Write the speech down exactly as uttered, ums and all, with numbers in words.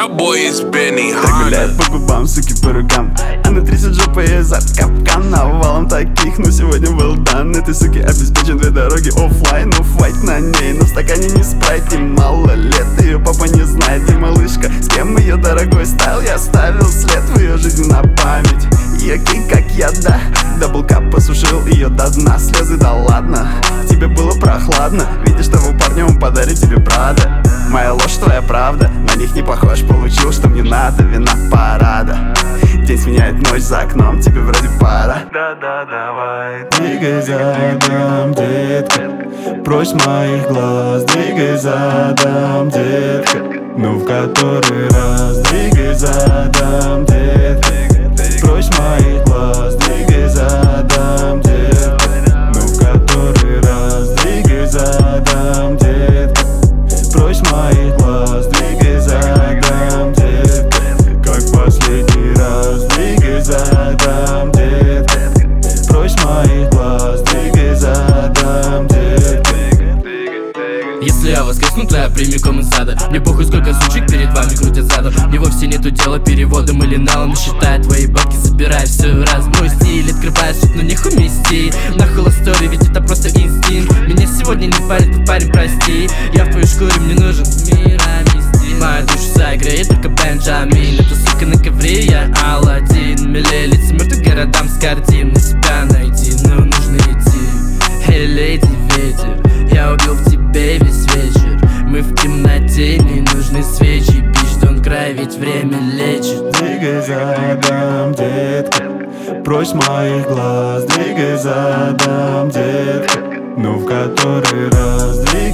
That boy is Benny Так Hanna. гуляет по губам, суки по рукам, а на тридцать жопа и зад капкан. Навалом таких, но сегодня well done. Этой суки обеспечен две дороги оффлайн. Офф-вайт на ней, но в стакане не спрайт. И мало лет, ее папа не знает. И малышка, с кем ее дорогой стайл. Я оставил след в ее жизни на память. И окей, как я, да. Даблкап посушил ее до дна. Слезы, да ладно, тебе было прохладно. Видишь того парня, он подарит тебе Прада. Моя ложь, твоя правда, на них не похож. Получил, что мне надо, вина парада. День сменяет ночь за окном, тебе вроде пора. Да-да, давай, двигай задом, детка. Прочь моих глаз, двигай задом, детка. Ну в который раз, двигай задом, детка. Прочь моих глаз, двигай задом, детка. Ну в который раз, двигай задом, детка. Прочь моих глаз, двигай задом, детка. Как последний раз, двигай задом, детка. Прочь моих глаз, двигай задом, детка. Если я воскресну, то я прямиком из ада. Мне похуй, сколько сучек перед вами крутят задом. Мне вовсе нету дела переводом или налом. Считая твои бабки, забирай все раз. Мой стиль открываю суть, но них умести. Нахуй история, ведь это просто инстинкт. Меня сегодня не парит, ты парень, прости. Я в твоей шкуре, мне нужен мирами стиль. Моя душа согреет, только Бенджамин. Эта сука на ковре, я Аладдин. Милее лица мертвых городам с картин. На себя найти, но нужно идти. Эй, леди, ветер, я убил в тебе весь вечер. Мы в темноте, не нужны свечи. Бич, don't cry, ведь время лечит. Двигай задом, детка. Прочь моих глаз, двигай задом, детка. Ну в который раз, двигай